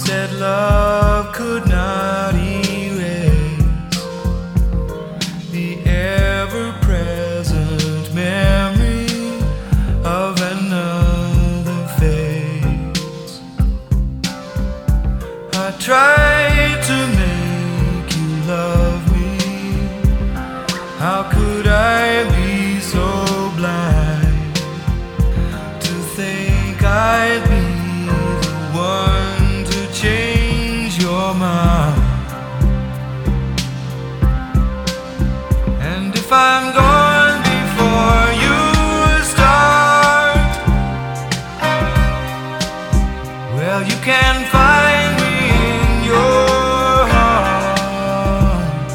said love could not erase the ever-present memory of another face. I tried to make you love me. How could I be so blind to think I'd be the one to change your mind? And if I'm gone before you start, well, you can find me in your heart.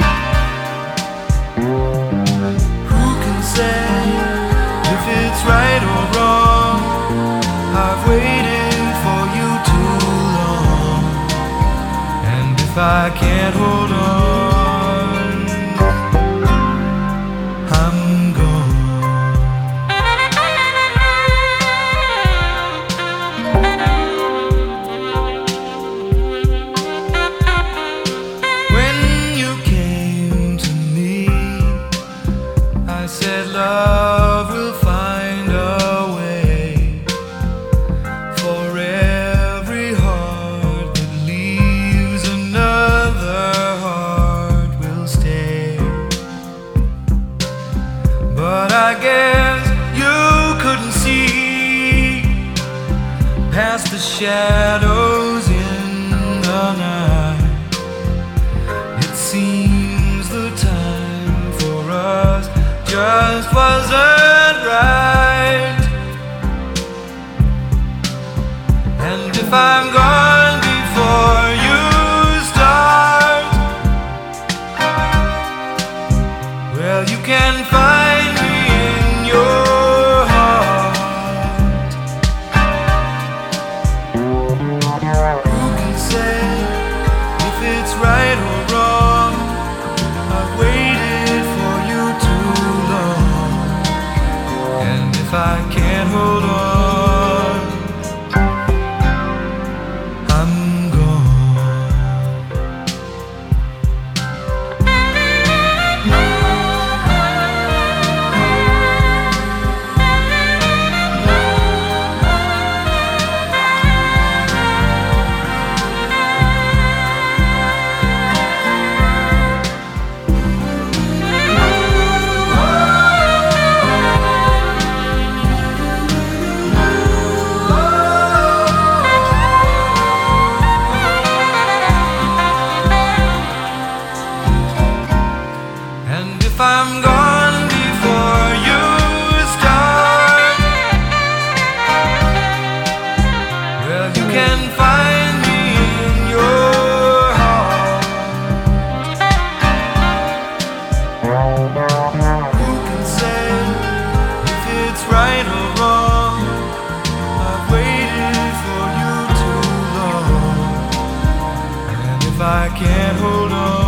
Who can say if it's right or wrong? I've waited for you too long, and if I can't hold on, I'm gone. When you came to me, I said love will find a way. For every heart that leaves, another heart will stay. But I guess you couldn't see past the shadows in the night. It seems the time for us just wasn't right. And if I'm gone before you start, well, you can find me in your heart. Who can say if it's right or wrong? I've waited for you too long, and if I can't hold on, I'm gone. And if I'm gone before you start, well, you can find me in your heart. Who can say if it's right or wrong? I've waited for you too long, and if I can't hold on,